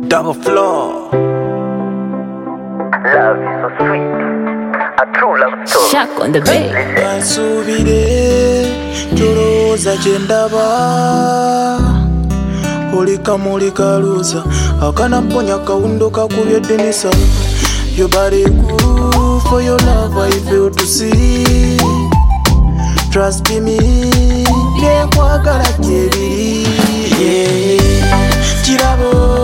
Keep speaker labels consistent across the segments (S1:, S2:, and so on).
S1: Double floor.
S2: Love is so sweet. A true love story.
S3: Shock on the beat.
S1: Kansubire choroza chendaba Olika mulika luza Akana mponya kaundo kakubye denisa Your body good for your love I feel to see Trust me Yeah kwagala jebiri Yeah Chirabo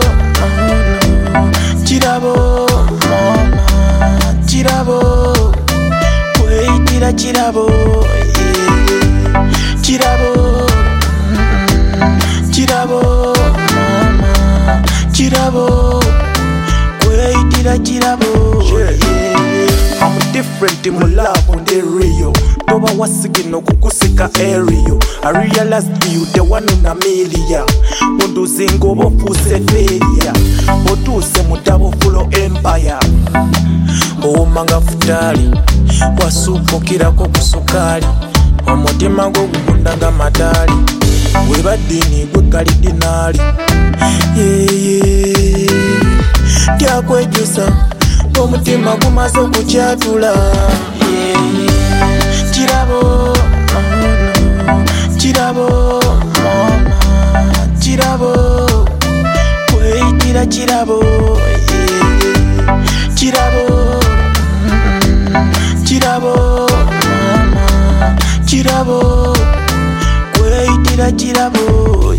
S1: Chirabo Mama Chirabo Kuheitira chirabo Yeah Chirabo Chirabo Mama Chirabo Kuheitira chirabo Yeah I'm different in my love on the real Toba wasigino kukusika aerial I realized you the one in a million Mundu zingo bofuse failure Otuse mutabo full of empire Omanga futali Wasupukirako kusukali Omutima gwo gukundaga madali Webadini gwe kalidinali Kyakwejusa Omutima gumaze okukyatula Kirabo Kirabo Mama Kirabo Kweyitira kirabo Kirabo Kirabo Mama Kirabo Kweyitira kirabo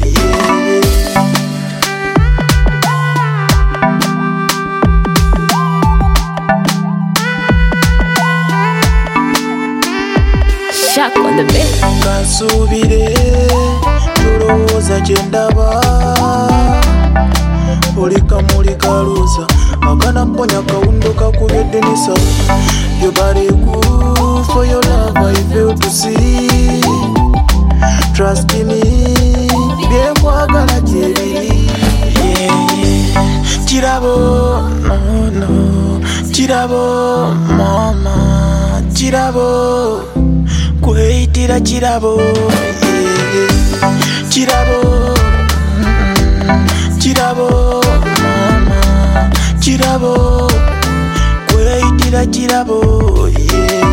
S3: Shock on the beat.
S1: Kansubire choroza chendaba Olika mulika luza Akana mponya kaundo kakubye denisa Your body good for your love I feel to see Trust me Bye kwagala jebiri Yeah Chirabo No Chirabo Mama Chirabo Kuheitira chirabo Chirabo Chirabo Mama Chirabo Kuheitira chirabo